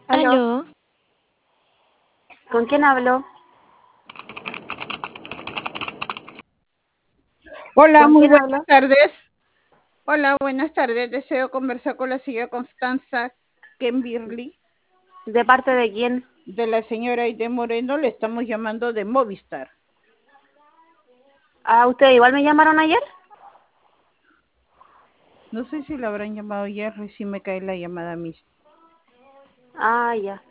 Aló, Aló, ¿con quién hablo? Hola, ¿Con muy quién buenas hablo? tardes. Hola, buenas tardes. Deseo conversar con la señora Constanza Kembirli, ¿De parte de quién? de la señora Aide Moreno. Le estamos llamando de Movistar. Ah, ¿usted igual me llamaron ayer? No sé si la habrán llamado ayer, recién me cae la llamada a mí. Ah, ya.